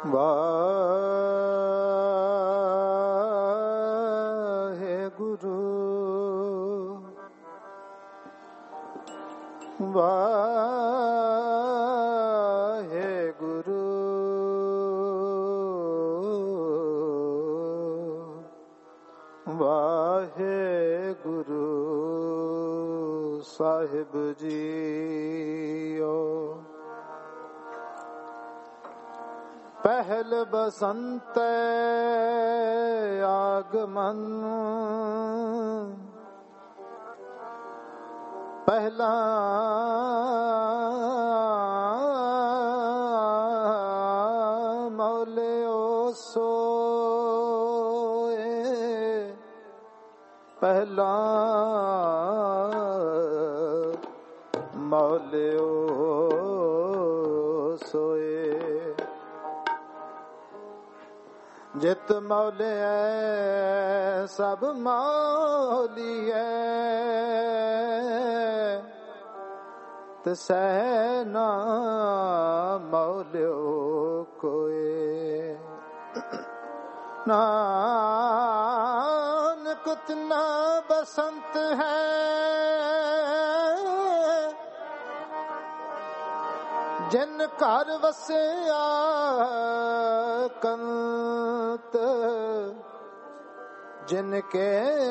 वाहेगुरु वाहेगुरु वाहेगुरु साहिब जीओ। पहल बसंत आगमन पहला मौले ओ सोए पहला मौले ओ सोए। जित मौले है सब मौली है तसै ना मौल्यो कोई। नानक उतना बसंत है जिन घर वसिया कंत जिनके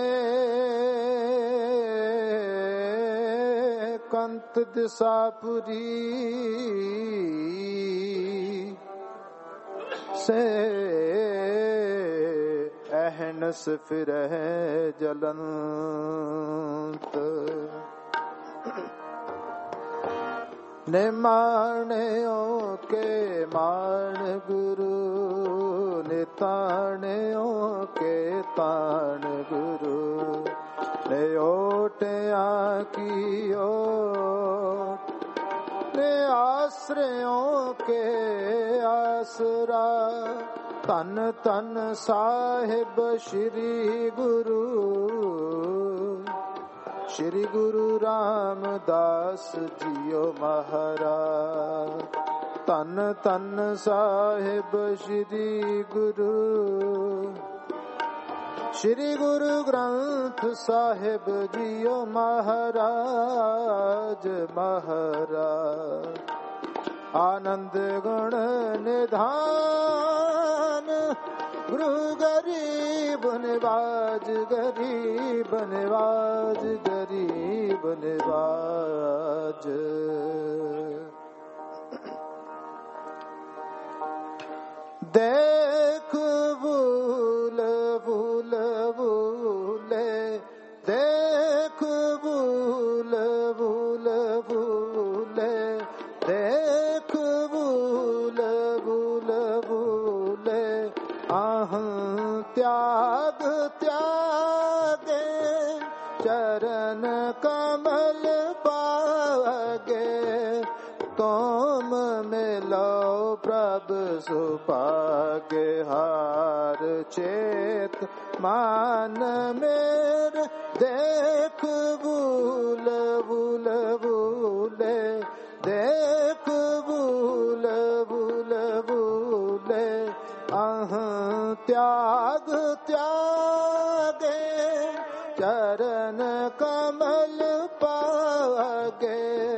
कंत दिसापुरी से अहनस फिरह जलंत। निमाण्यो के मान गुरु निताण्यो के ताण गुरु ने ओटया की ओट ने आश्रयों के आसरा। तन तन साहिब श्री गुरु रामदास जियो महाराज। तन तन साहिब श्री गुरु ग्रंथ साहिब जियो महाराज महाराज। आनंद गुण निधान गुरु गरीब निवाज गरीब निवाज गरीब निवाज। देख भूल भूल भूले देख भूल भूल भूले देख भूल भूल भूले। आहं त्याग त्यागे चरण कमल पागे। तुम मिलो प्रभु सुपागे हार चेत मान मेरे। देख भूल भूल भूले देख भूल भूल भूले। आहं त्याग त्यागे चरण कमल पागे।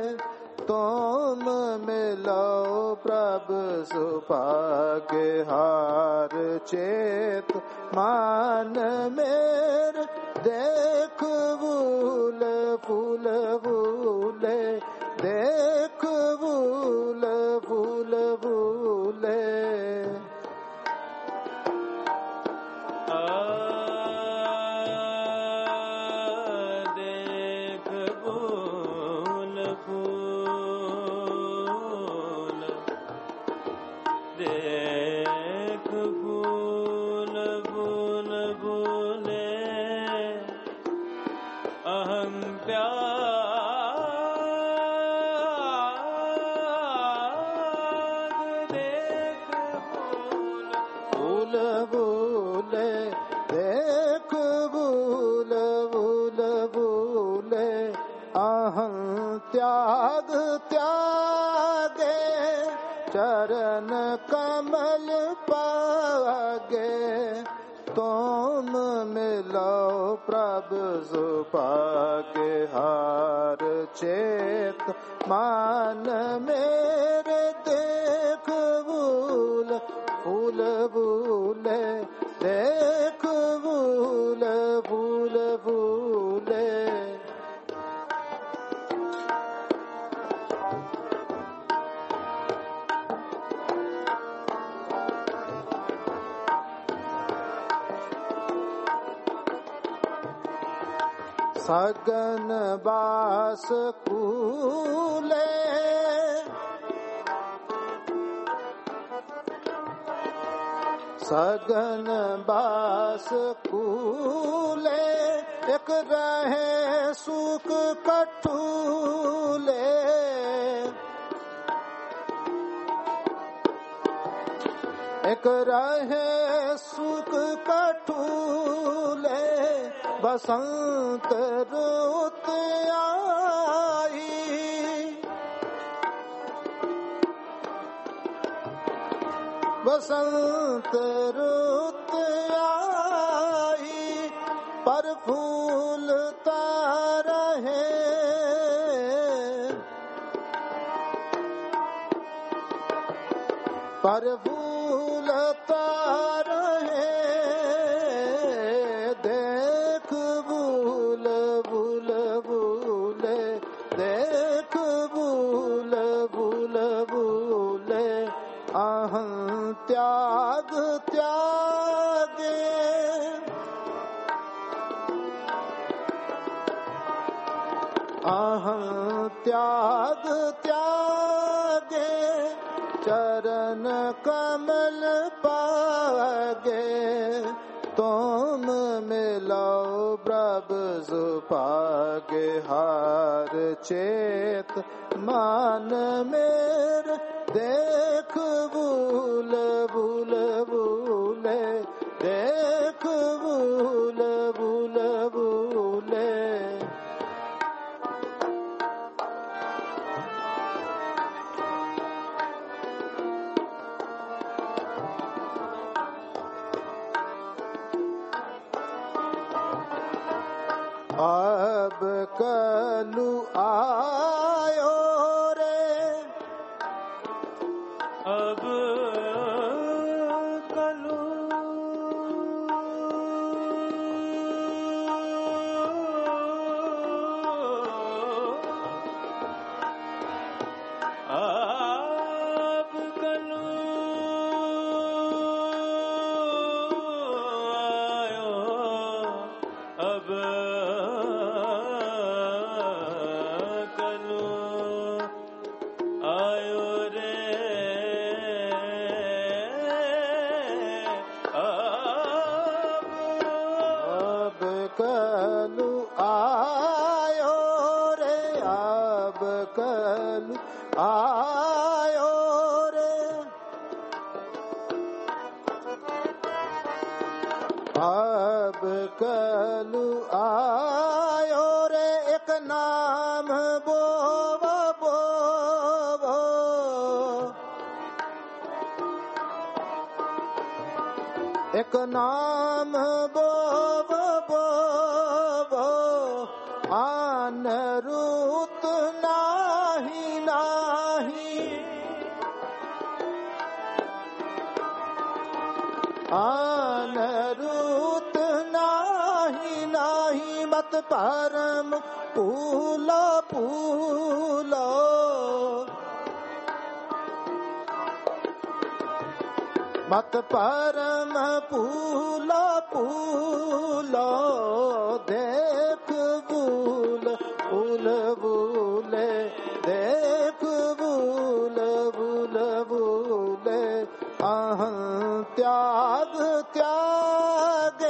तुम मिलो प्रभु सुपागे हार चेत मान मेरे। देख भूल फूल भूले देख भूल फूल भूले। त्याग त्यागे चरण कमल प्रभ सुपागे हार चेत मान मेरे देख भूल भूल भूले देख भूल भूल भूले सगन बास कूले सगन बास कूले एक रहे सुख कठूले एक रहे सुख कठूले बसंत रुत आई बसंत रुत आई पर फूलता रहे पर फूलता रहे देख भूल भूल भूले देख भूल भूल भूले अहं त्याग त्यागे अहं त्याग त्यागे चरण कमल पागे तुम मिलाओ प्रभ सुपागे हार चेत मान मेरे देख भूल भूल भूले देख भूल भूल भूले अब कलु आयो रे अब कलु अब कलु आयो अब कलु आयो रे अब कलु आयो रे अब कलु आयो रे एक नाम बोव बोव एक नाम बोव आन रूत नाही नाही आन रूत नाही नाही मत परम पूलो पूलो मत परम पूलो पूलो देख भूल भूल भूले देख भूल भूल भूले अहं त्याग त्यागे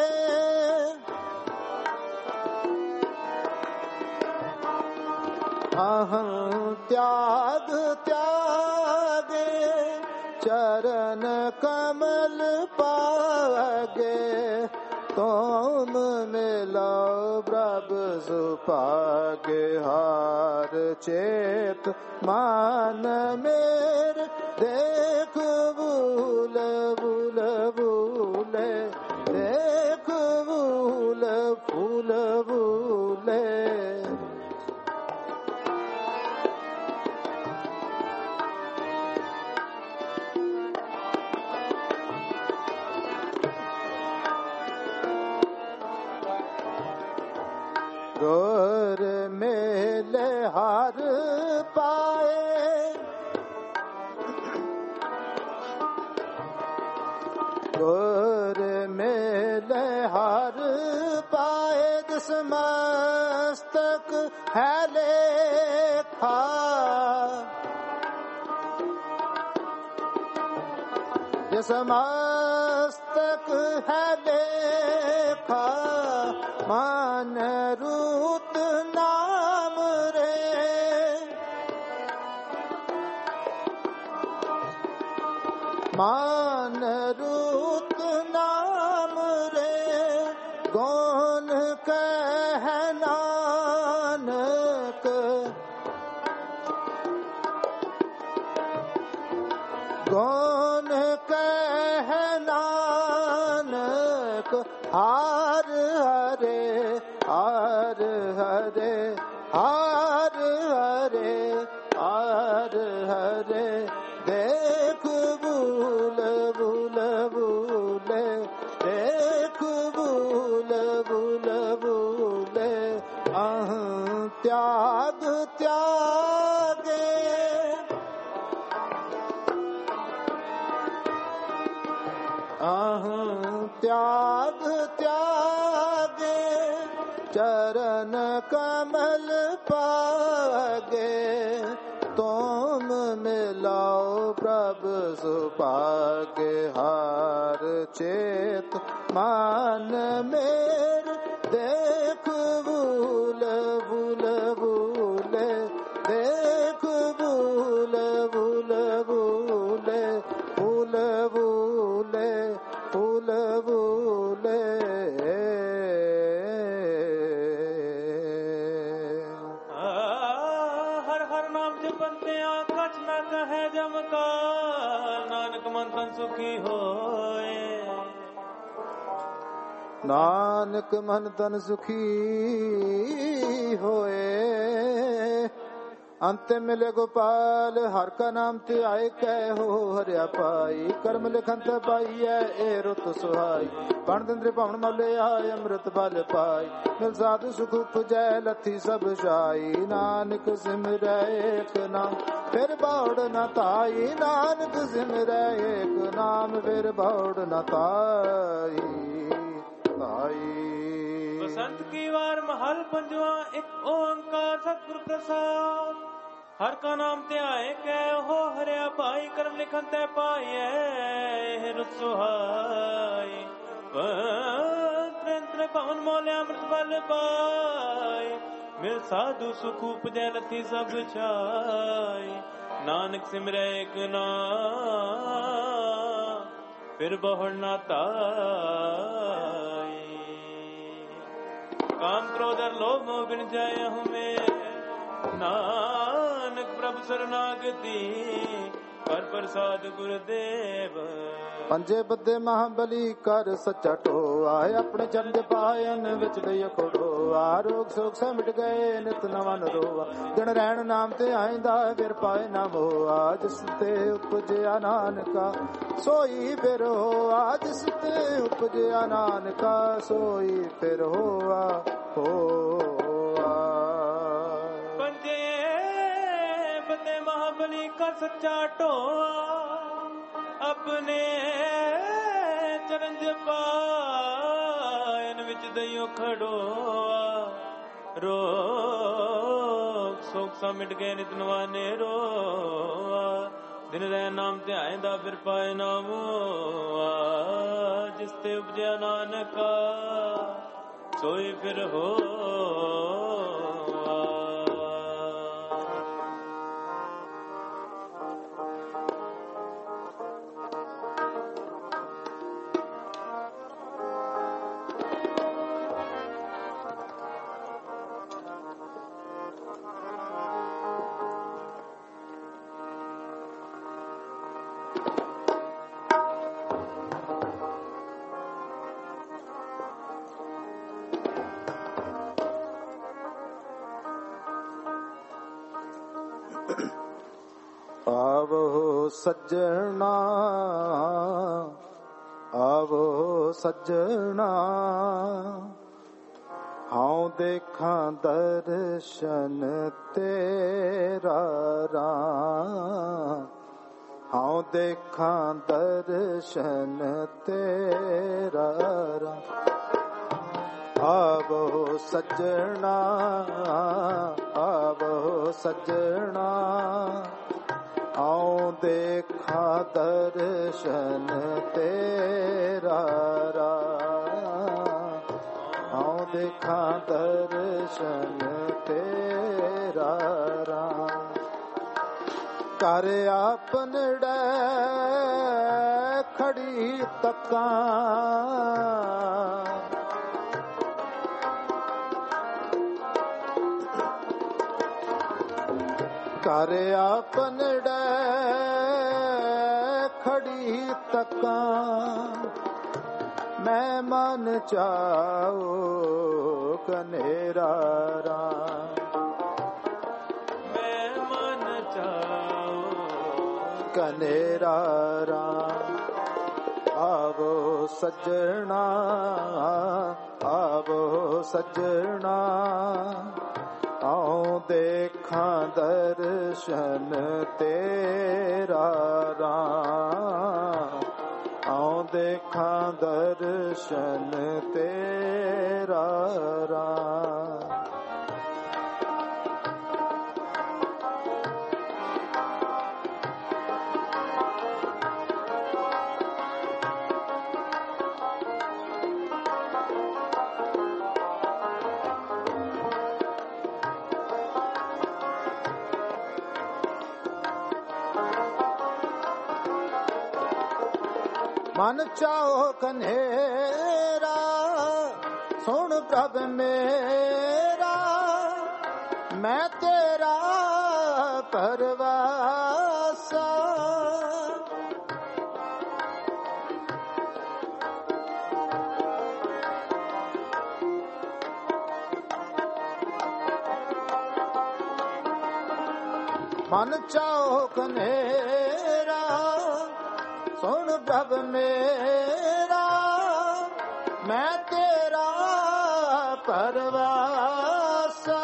अहं त्याग त्यागे चरण कमल पागे तुम मिलाओ प्रभ सुपागे हार चेत मान मेरे देख भूल भूल भूले देख भूल ਫੂਲ ਬੂਲੇ ਗੁਰ ਮੇਲੇ ਹਰ ਪਾਏ ਗੁਰ ਮੇਲੇ ਹਰ ਪਾਏ ਜਿਸ ਮਸਤਕ ਹੈ ਲੇਖਾ ਜਿਸ ਮਸਤਕ ਹੈ ਲੇਖਾ ਮਨ ਰੂਤ ਨਾਮ ਰੇ ਮਨ ਰੂਤ ਨਾਮ ਰੇ ਗੋਨ ਕਹਿ ਨਾਨਕ ਗੋਨ ਕਹਿ ਨਾਨਕ ਹਰ ਹਰੇ ਹਰ ਹਰੇ ਹਰ ਹਰੇ ਹਰ ਹਰੇ ਦੇਖ ਬੂਲ ਬੂਲ ਬੂਲੇ ਦੇਖ ਬੂਲ ਬੂਲ ਬੂਲੇ ਅਹ ਤਿਆਗ ਤਿਆਗੇ ਅਹ ਤਿਆਗ ਤਿਆਗੇ ਚਰਨ ਕਮਲ ਪਾਗੇ ਤੁਮ ਮਿਲਾਓ ਪ੍ਰਭ ਸੁਭਾਗੇ ਹਾਰ ਚੇਤ ਮਨ ਮੇਰ ਦੇਖ ਬੂਲ ਬੂਲ ਬੂਲੇ ਦੇਖ ਬੂਲ ਬੂਲ ਬੂਲੇ ਫੂਲ ਬੂਲੇ ਫੂਲ ਬੂਲੇ ਹਰ ਹਰ ਨਾਮ ਜਪੰਤਿਆ ਕਛ ਨਾ ਕਹੈ ਜਮਕਾਰ ਨਾਨਕ ਮਨ ਤਨ ਸੁਖੀ ਹੋਏ ਨਾਨਕ ਮਨ ਤਨ ਸੁਖੀ ਹੋਏ ਅੰਤਿ ਮਿਲੇ ਗੋਪਾਲ ਹਰ ਕਾ ਨਾਮ ਤੇ ਆਏ ਕਹਿ ਹੋ ਹਰਿਆ ਪਾਈ ਕਰਮ ਲਿਖਨ ਤੇ ਪਾਈਐ ਏ ਰੁਤ ਸੁਹਾਈ ਬਣ ਦਿੰਦਰੇ ਭਵਨ ਮਲੇ ਆਏ ਅੰਮ੍ਰਿਤ ਬਲ ਪਾਈ ਮਿਲ ਸਾਧੂ ਸੁਖ ਉਪਜੈ ਲੱਥੀ ਸਭ ਜਾਈ ਨਾਨਕ ਸਿਮਰੈ ਏਕ ਨਾਮ ਫਿਰ ਬੌੜ ਨ ਤਾਈ ਨਾਨਕ ਸਿਮਰੈ ਏਕ ਨਾਮ ਫਿਰ ਬੌੜ ਨ ਤਾਈ ਬਸੰਤ ਕੀ ਵਾਰ ਮਹਲ ਪੰਜਵਾ ਇੱਕ ਓੰਕਾਰ ਸਤਿਗੁਰ ਪ੍ਰਸਾਦ ਹਰ ਕਾ ਨਾਮ ਧਿਆਏ ਕਹਿ ਹੋ ਹਰਿਆ ਭਾਈ ਕਰਮ ਲਿਖਨ ਤੈ ਪਾਈਐ ਰੁਤ ਸੁਹਾਈ ਪੰਤ੍ਰ ਭਵਨ ਮੋਲਿਆ ਅੰਮ੍ਰਿਤ ਬਲ ਪਾਈ ਮਿਲ ਸਾਧੂ ਸੁਖ ਉਪਜੈ ਲੱਥੀ ਸਭ ਛਾਈ ਨਾਨਕ ਸਿਮਰੈ ਏਕ ਨਾਮ ਫਿਰ ਬਹੁੜ ਨਾ ਤਾਈ काम क्रोध और लोभ मोह बिन जाए हमें नानक प्रभु शरणागति कर प्रसाद गुरुदेव ਪੰਜੇ ਬੱਦੇ ਮਹਾਬਲੀ ਕਰ ਸੱਚਾ ਢੋਆ ਆਪਣੇ ਚਰਨ ਦੇ ਪਾਇਨ ਵਿੱਚ ਲਈ ਖੋੜੋ ਆਰੋਗ ਸੋਖ ਸੇ ਮਿਟ ਗਏ ਨਿਤ ਨਵਾਂ ਨਰੋਆ ਦਿਨ ਰਹਿਣ ਨਾਮ ਤੇ ਆਇਂਦਾ ਫਿਰ ਪਾਏ ਨਾ ਮੋਆ ਜਿਸ ਤੇ ਉਪਜਿਆ ਨਾਨਕਾ ਸੋਈ ਫਿਰ ਹੋਆ ਜਿਸ ਤੇ ਉਪਜਿਆ ਨਾਨਕਾ ਸੋਈ ਫਿਰ ਹੋਆ ਹੋਆ ਪੰਜੇ ਬੱਦੇ ਮਹਾਬਲੀ ਕਰ ਸੱਚਾ ਢੋਆ ਆਪਣੇ ਚਰਨ ਦੇ ਪਾਇਨ ਵਿੱਚ ਦਈਓ ਖੜੋਆ ਰੋਗ ਸੋਖ ਸਾ ਮਿਟ ਗਏ ਨਿਤ ਨਵਾਨੇ ਰੋਆ ਦਿਨ ਰਹਿ ਨਾਮ ਧਿਆਇਂਦਾ ਫਿਰ ਪਾਏ ਨਾਮੋਆ ਜਿਸ ਤੇ ਉਪਜਿਆ ਨਾਨਕਾ ਸੋਈ ਫਿਰ ਹੋਆ ਆਵੋ ਸੱਜਣਾ ਆਵੋ ਸੱਜਣਾ ਹਉ ਦੇਖਾਂ ਦਰਸ਼ਨ ਤੇਰਾ ਰਾਮ ਹਉ ਦੇਖਾਂ ਦਰਸ਼ਨ ਤੇਰਾ ਰਾਮ ਆਵੋ ਸੱਜਣਾ ਆਵੋ ਸੱਜਣਾ ਆਉ ਦੇਖਾਂ ਦਰਸ਼ਨ ਤੇਰਾ ਰਾਮ ਆਉ ਦੇਖਾਂ ਦਰਸ਼ਨ ਤੇਰਾ ਰਾਮ ਕਰ ਆਪਨੜੇ ਖੜੀ ਤੱਕਾਂ ਕਰ ਆਪਨੜੇ ਖੜੀ ਤੱਕਾਂ ਮੈਂ ਮਨ ਚਾਉ ਕਨੇਰਾ ਰਾਮ ਮੈਂ ਮਨ ਚਾਉ ਕਨੇਰਾ ਰਾਮ ਆਵੋ ਸੱਜਣਾ ਆਵੋ ਸੱਜਣਾ ਆਉ ਦੇਖਾਂ ਦਰਸ਼ਨ ਤੇਰਾ ਰਾਮ ਆਉ ਦੇਖਾਂ ਦਰਸ਼ਨ ਤੇਰਾ ਰਾਮ ਮਨ ਚਾਹੋ ਕਨੇਰਾ ਸੁਣ ਪ੍ਰਭ ਮੇਰਾ ਮੈਂ ਤੇਰਾ ਪਰਵਾਸਾ ਮਨ ਚਾਹੋ ਕਨੇਰਾ ਸੁਣ ਪ੍ਰਭ ਮੇਰਾ ਮੈਂ ਤੇਰਾ ਪਰਵਾਸਾ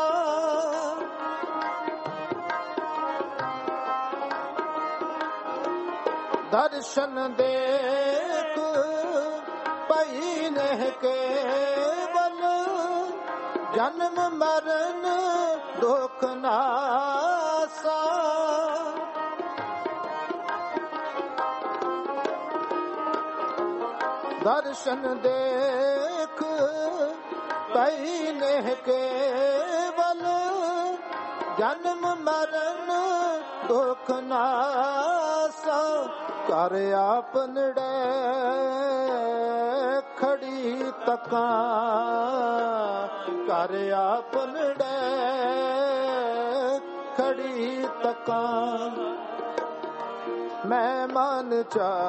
ਦਰਸ਼ਨ ਦੇਖ ਪਈ ਨਹਿ ਕੇਵਲ ਜਨਮ ਮਰਨ ਦੁਖ ਨਾਸਾ ਦਰਸ਼ਨ ਦੇਖ ਪਈ ਨਹਿ ਕੇਵਲ ਜਨਮ ਮਰਨ ਦੁਖ ਨਾਸਾ ਕਰ ਆਪਨੜੇ ਖੜੀ ਤੱਕਾਂ ਕਰ ਆਪਨੜੇ ਖੜੀ ਤੱਕਾਂ ਮੈਂ ਮਨ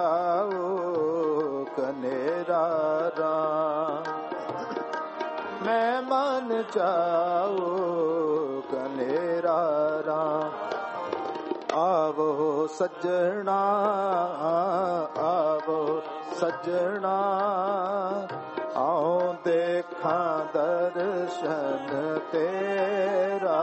ਚਾਉ ਕਨੇਰਾ ਰਾਮ ਮੈਂ ਮਨ ਚਾਉ ਕਨੇਰਾ ਰਾਮ ਆਵੋ ਸੱਜਣਾ ਆਵੋ ਸੱਜਣਾ ਆਉ ਦੇਖਾਂ ਦਰਸ਼ਨ ਤੇਰਾ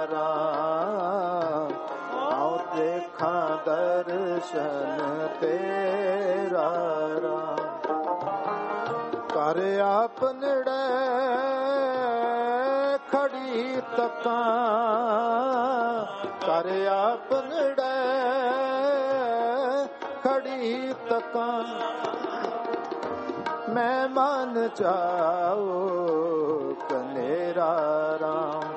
ਰਾਮ ਆਉ ਦੇਖਾਂ ਦਰਸ਼ਨ ਤੇਰਾ ਰਾਮ ਕਰ ਆਪਨੜੇ ਖੜੀ ਤੱਕਾਂ ਕਰ ਆਪਨੜੇ ਖੜੀ ਤੱਕਾਂ ਮੈਂ ਮਨ ਚਾਉ ਕਨੇਰਾ ਰਾਮ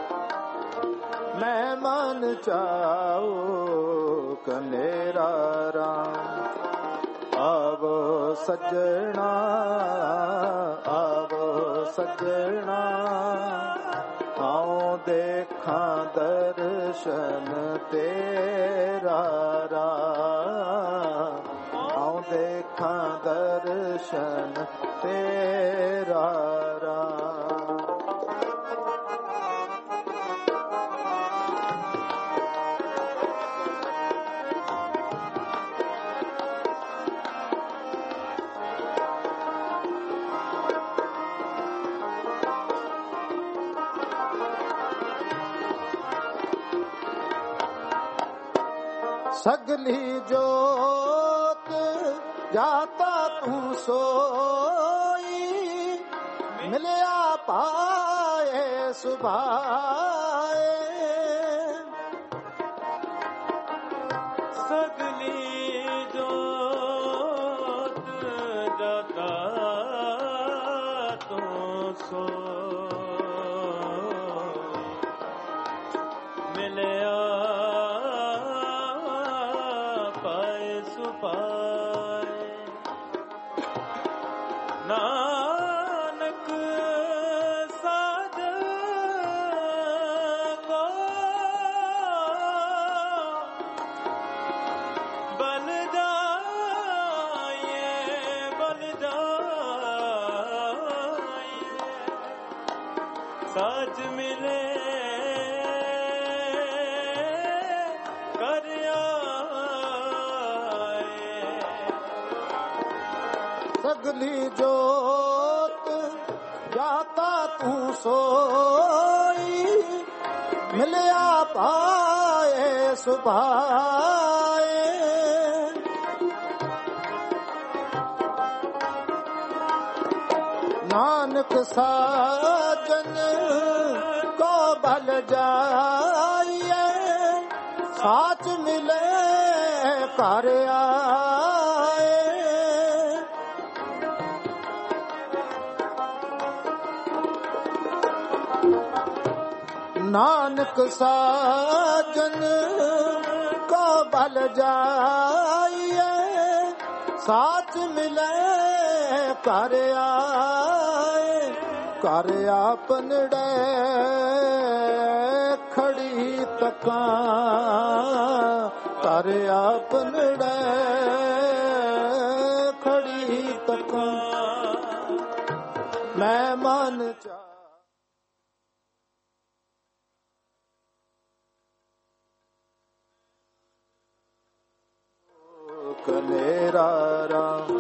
ਮੈਂ ਮਨ ਚਾਉ ਕਨੇਰਾ ਰਾਮ ਆਵੋ ਸੱਜਣਾ ਆਵੋ ਸੱਜਣਾ ਆਉ ਦੇਖਾਂ ਦਰਸ਼ਨ ਤੇਰਾ ਰਾਮ ਆਉ ਦੇਖਾਂ ਦਰਸ਼ਨ ਤੇਰਾ ਰਾਮ ਸਗਲੀ ਜੋਤ ਜਾਤਾ ਤੂੰ ਸੋਈ, ਮਿਲਿਆ ਪਾਏ ਸੁਭਾਏ। ਸਗਲੀ ਜੋਤ ਜਾਤਾ ਤੂੰ ਸੋਈ, ਮਿਲਿਆ ਪਾਏ ਸੁਭਾਏ। ਨਾਨਕ ਸਾਧ ਕੋ ਬਲ ਜਾਏ, ਬਲ ਜਾਏ, ਸਾਜ ਮਿਲੇ ਕਰ ਆਏ। ਸਗਲੀ ਜੋਤ ਜਾਤਾ ਤੂੰ ਸੋਈ, ਮਿਲਿਆ ਪਾਏ ਸੁਭਾਏ। ਨਾਨਕ ਸਾਜਨ ਕੋ ਬਲ ਜਾਈਏ, ਸਾਚ ਮਿਲੇ ਕਰ ਆਏ। ਨਾਨਕ ਸਾਜਨ ਕੋ ਬਲ ਜਾਈਏ, ਸਾਚ ਮਿਲੇ ਕਰ ਆਏ। ਕਰ ਆਪਨੜੇ ਖੜੀ ਤਕਾਂ, ਕਰ ਆਪਨੜੇ ਖੜੀ ਤਕਾਂ, ਮੈਂ ਮਨ ਚਾ ਕਨੇਰਾ ਰਾਮ।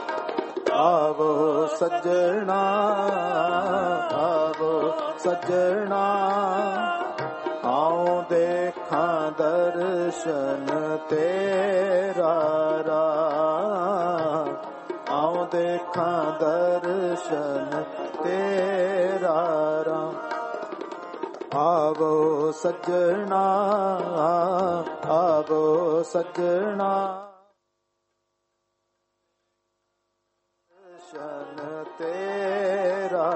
ਆਵੋ ਸੱਜਣਾ, ਆਵੋ ਸੱਜਣਾ, ਆਉ ਦੇਖਾਂ ਦਰਸ਼ਨ ਤੇਰਾ ਰਾਮ। ਆਉ ਦੇਖਾਂ ਦਰਸ਼ਨ ਤੇਰਾ ਰਾਮ। ਆਵੋ ਸੱਜਣਾ, ਆਵੋ ਸੱਜਣਾ, ਦਰਸ਼ਨ ਤੇਰਾ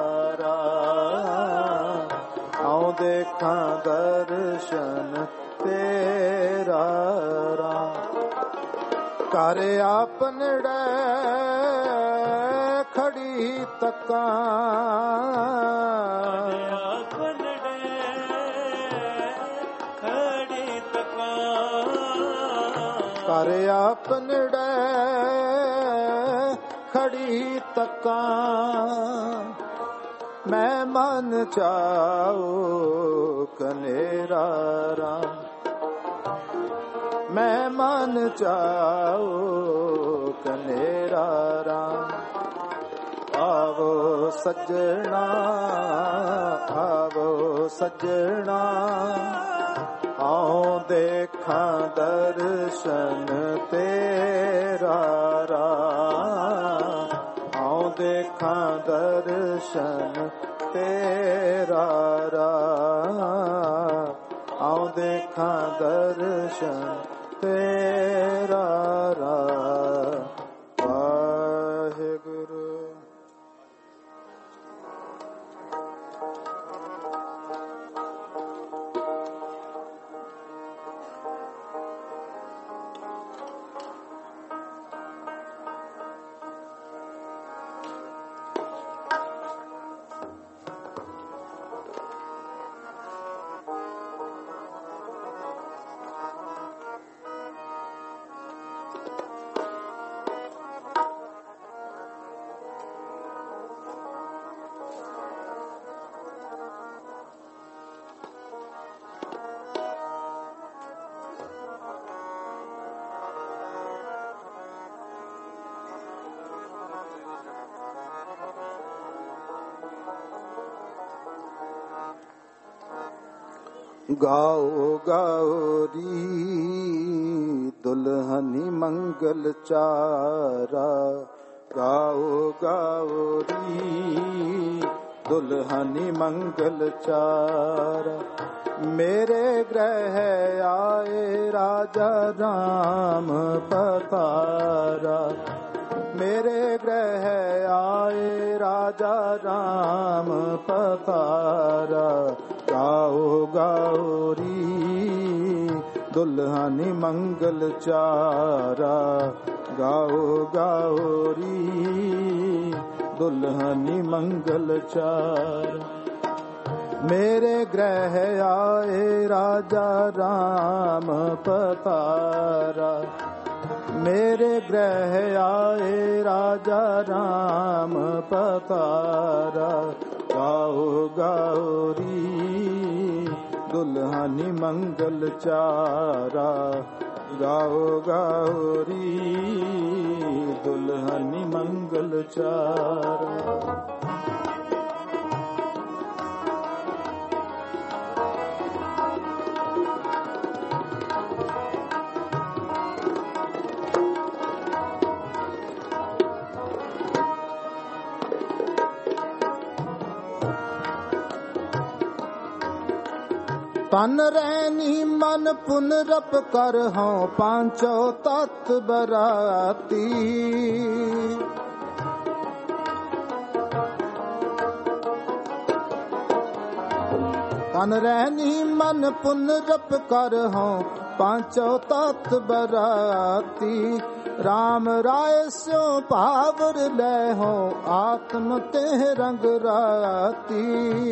ਰਾਮ। ਆਉ ਦੇਖਾਂ ਦਰਸ਼ਨ ਤੇਰਾ ਰਾਮ। ਕਰ ਆਪਨੜੇ ਖੜੀ ਤਕਾਂ, ਕਰ ਆਪਨੜੇ ਖੜੀ ਤਕਾਂ, ਮੈਂ ਮਨ ਚਾਉ ਕਨੇਰਾ ਰਾਮ। ਮੈਂ ਮਨ ਚਾਉ ਕਨੇਰਾ ਰਾਮ। ਆਵੋ ਸੱਜਣਾ, ਆਵੋ ਸੱਜਣਾ, ਆਉ ਦੇਖਾਂ ਦਰਸ਼ਨ ਤੇਰਾ ਰਾਮ। ਆਉ ਦੇਖਾਂ ਦਰਸ਼ਨ ਤੇਰਾ ਰਾਮ। ਆਉ ਦੇਖਾਂ ਦਰਸ਼ਨ ਤੇਰਾ ਰਾਮ। ਵਾਹਿਗੁਰੂ। ਗਾਓ ਗਾਓ ਰੀ दुल्हनी मंगल चारा। गाओ गाओ री दुल्हनी मंगल चारा। मेरे गृह आए राजा राम पधारा। मेरे गृह आए राजा राम पधारा। गाओ गाओ री दुल्हनी मंगल चारा। गाओ गाओ री दुल्हनी मंगल चारा। मेरे गृह आए राजा राम पधारा। मेरे गृह आए राजा राम पधारा। गाओ गाओ री दुल्हनी मंगल चारा। गाओ गाओ री दुल्हनी मंगल चारा। तन रैनी मन पुनरप कर हों पांचो तत् बराती। तन रैनी मन पुनरप कर हों पांचो तत् बराती। राम राय स्यो पावर ले हो आत्म ते रंग राती।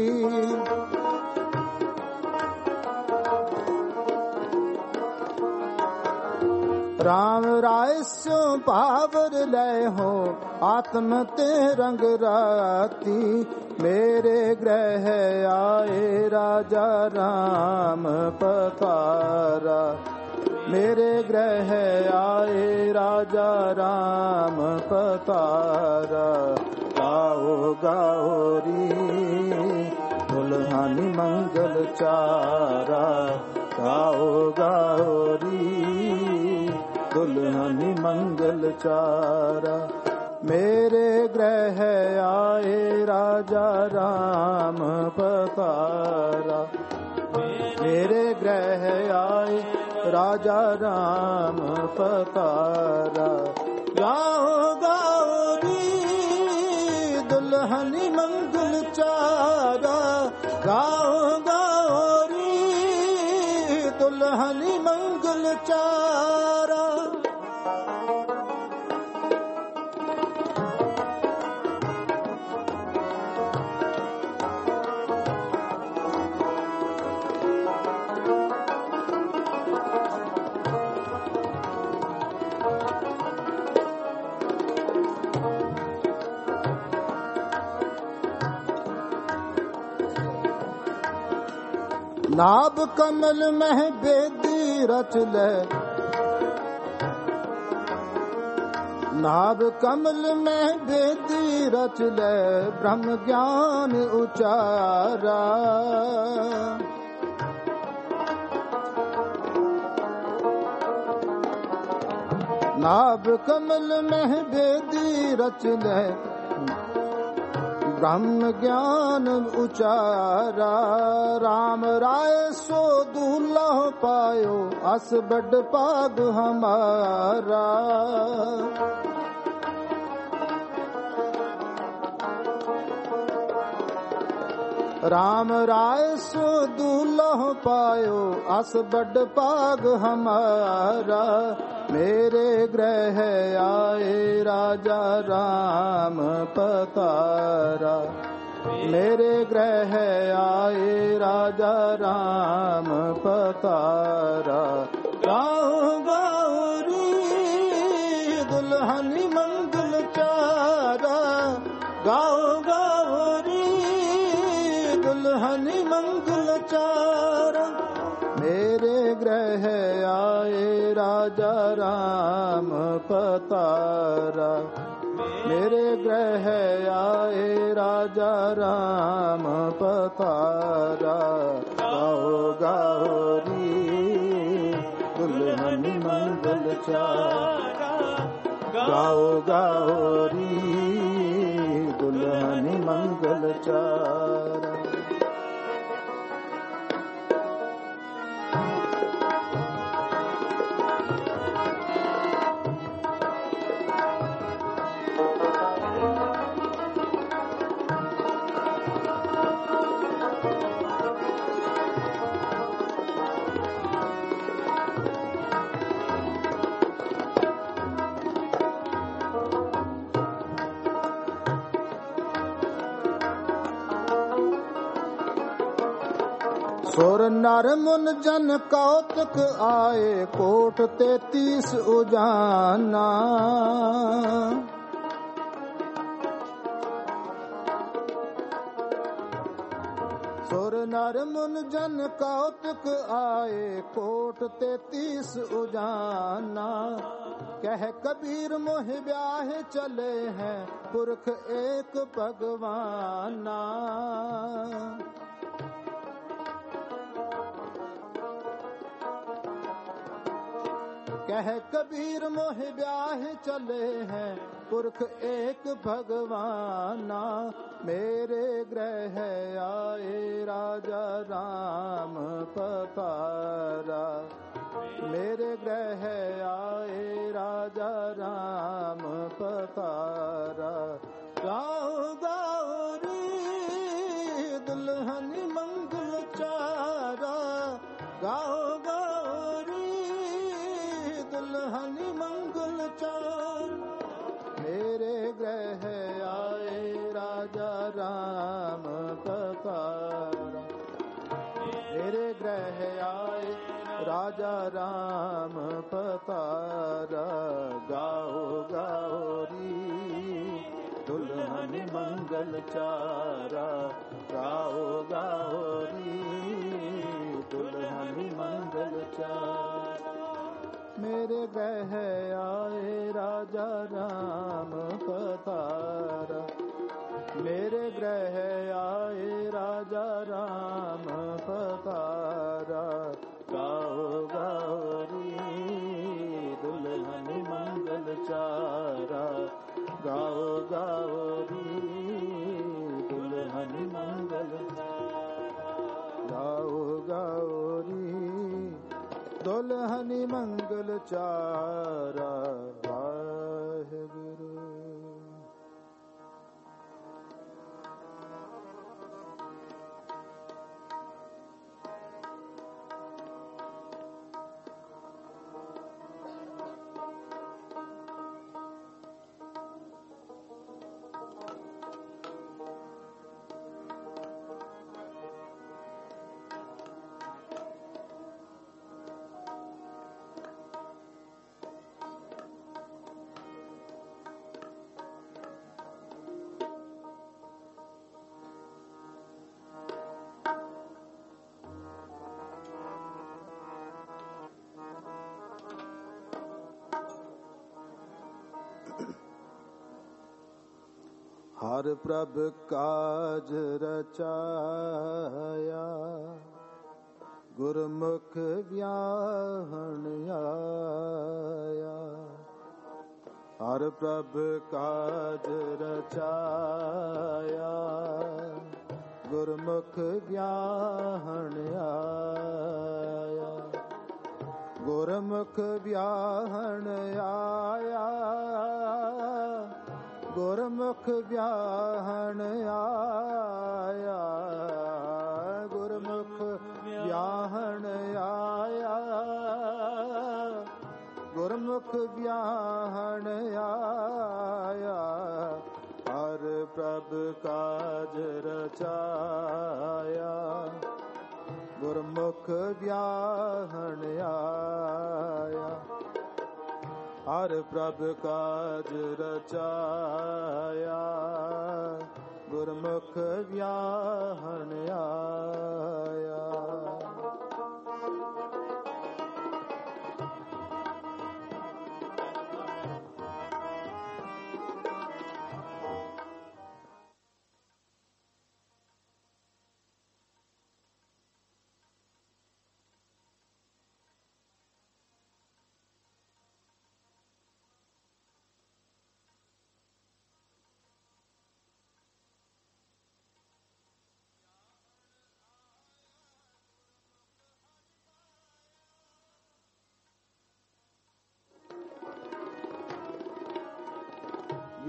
राम राय स्यो पावर ले हो आत्म ते रंग राती। मेरे गृह आए राजा राम पधारा। मेरे गृह आए राजा राम पधारा। गाओ गाओ री दुल्हनी मंगल चारा। गाओ गाओ री दुल्हनी मंगल चारा। मेरे गृह आए राजा राम पधारा। मेरे गृह आए राजा राम पधारा। गाओ गाओ री दुल्हनी मंगल चारा। गाओ गाओ री दुल्हनी मंगल चारा। नाभ कमल मह बेदी रच ले। नाभ कमल में बेदी रच ले ब्रह्म ज्ञान उचारा। नाभ कमल में बेदी रच ले ब्रह्म ज्ञान उचारा। राम राय सो दूल्हा पायो अस बड़ पाग हमारा। राम राय सो दूल्हा पायो अस बड़ पाग हमारा। मेरे गृह आए राजा राम पधारा। मेरे गृह आए राजा राम पधारा। गाओ गाओ री दुल्हनी मंगल चारा। गाओ गाओ री दुल्हनी मंगल चारा। मेरे गृह आए राजा राम पधारा। मेरे गृह आए राजा राम पधारा। गाओ गाओ री दुल्हनी मंगल चारा। गाओ गाओ री दुल्हन मंगल चारा। सुर नर मुन जन कौतुक आए कोट 33 उजाना। सुर नर मुन जन कौतुक आए कोट 33 उजाना। कह कबीर मोह ब्याह चले हैं पुरख एक भगवाना। कह कबीर मोह ब्याह चले हैं पुरख एक भगवाना। मेरे ग्रह आए राजा राम पधारा। मेरे ग्रह आए राजा राम पधारा। गाओ गाओ रे दुल्हन मंगल चारा। गाओ गाओ रे दुल्हन मंगल चार। मेरे ग्रह आए राजा राम पधारा। मेरे ग्रह आए राजा राम पधारा। गाओ गाओ री दुल्हन मंगल चारा। गाओ गाओ री दुल्हन मंगल चारा। मेरे ग्रह आए राजा राम पधारा। मेरे ग्रह आए राजा राम पधारा। गाओ गाओ री दुल्हन मंगल चारा। गाओ गाओ री दुल्हन मंगल चारा। गाओ गाओ री दुल्हन मंगल चारा। वाहेगुरु। हर प्रभ काज रचाया गुरमुख व्याहन आया। हर प्रभ काज रचाया गुरमुख व्याहन आया। गुरमुख व्याहन आया। गुरमुख व्याहन आया। गुरमुख व्याहन आया। गुरमुख व्याहन आया। हर प्रभ काज रचाया गुरमुख व्याहन आया। हर प्रभ काज रचाया गुरमुख व्याहन आया।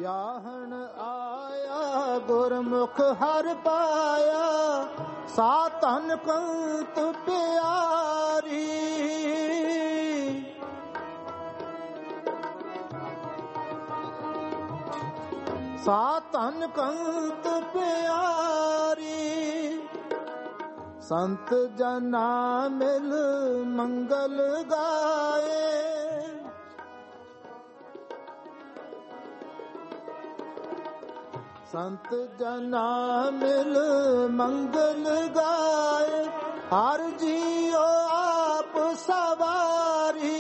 ਵਿਆਹਣ ਆਇਆ ਗੁਰਮੁਖ ਹਰ ਪਾਇਆ, ਸਾ ਧਨ ਕੰਤ ਪਿਆਰੀ। ਸਾ ਧਨ ਕੰਤ ਪਿਆਰੀ, ਸੰਤ ਜਨਾ ਮਿਲ ਮੰਗਲ ਗਾਏ। ਸੰਤ ਜਨਾ ਮਿਲ ਮੰਗਲ ਗਾਏ, ਹਰ ਜੀਉ ਆਪ ਸਵਾਰੀ।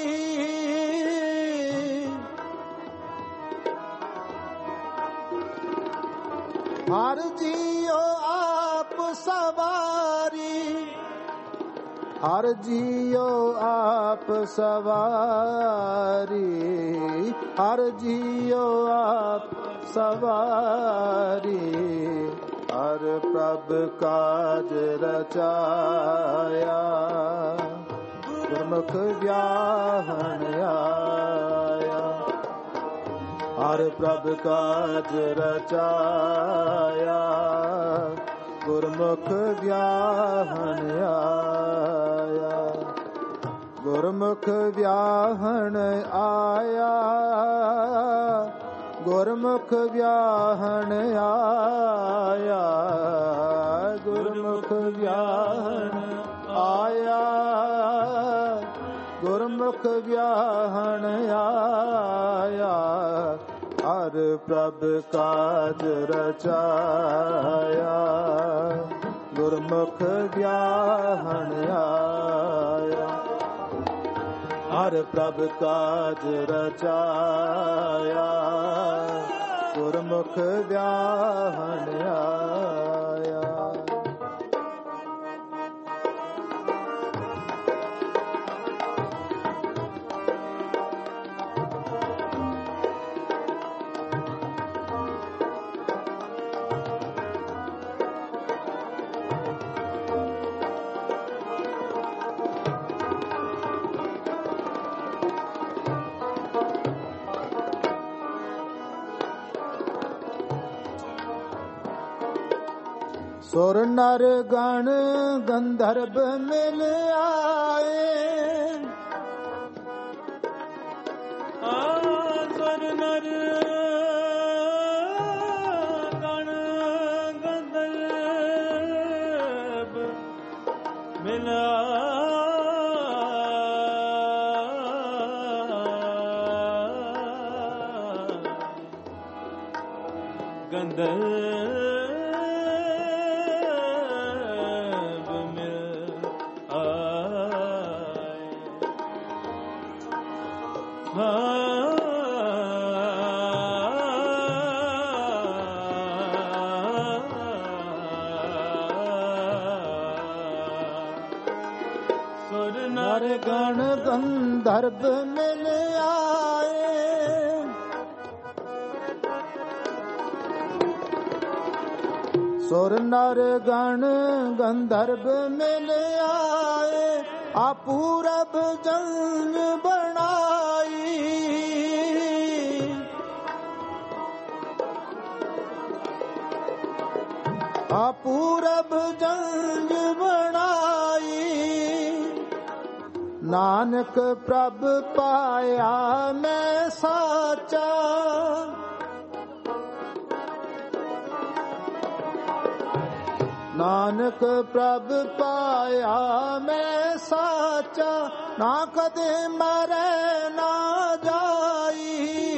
ਹਰ ਜੀਉ ਆਪ ਸਵਾਰੀ, ਹਰ ਜੀਉ ਆਪ ਸਵਾਰੀ, ਹਰ ਜੀਉ ਆਪ ਸਵਾਰੀ। ਹਰ ਪ੍ਰਭ ਕਾਜ ਰਚਾਇਆ, ਗੁਰਮੁਖ ਵਿਆਹਣ ਆਇਆ। ਹਰ ਪ੍ਰਭ ਕਾਜ ਰਚਾਇਆ, ਗੁਰਮੁਖ ਵਿਆਹਣ ਆਇਆ। ਗੁਰਮੁਖ ਵਿਆਹਣ ਆਇਆ, ਗੁਰਮੁਖ ਵਿਆਹਣ ਆਇਆ। ਗੁਰਮੁਖ ਵਿਆਹਣ ਆਇਆ, ਗੁਰਮੁਖ ਵਿਆਹਣ ਆਇਆ। ਹਰ ਪ੍ਰਭ ਕਾਜ ਰਚਾਇਆ, ਗੁਰਮੁਖ ਵਿਆਹਣ ਆਇਆ। ਹਰ ਪ੍ਰਭ ਕਾਜ ਰਚਾਇਆ, ਗੁਰਮੁਖ ਵਿਆਹਣ ਆਇਆ। ਸੁਰ ਨਰ ਗਣ ਗੰਧਰਵ ਮਿਲ ਆਏ। ਸੁਰ ਨਰ ਗਣ ਗੰਧਰਵ ਮਿਲ ਆਏ। ਗੰਧਰਵ ਗਣ ਗੰਧਰਵ ਮਿਲ ਆਏ। ਸੁਰ ਨਰ ਗਣ ਗੰਧਰਵ ਮਿਲ ਆਏ। ਆਪੂਰਬ ਜੰਗ ਬਣਾਈ। ਆਪੂਰਬ ਜੰਗ ਬਣਾਈ। ਨਾਨਕ ਪ੍ਰਭ ਪਾਇਆ ਮੈਂ ਸਾਚਾ। ਨਾਨਕ ਪ੍ਰਭ ਪਾਇਆ ਮੈਂ ਸਾਚਾ। ਨਾ ਕਦੇ ਮਰੈ ਨਾ ਜਾਈ।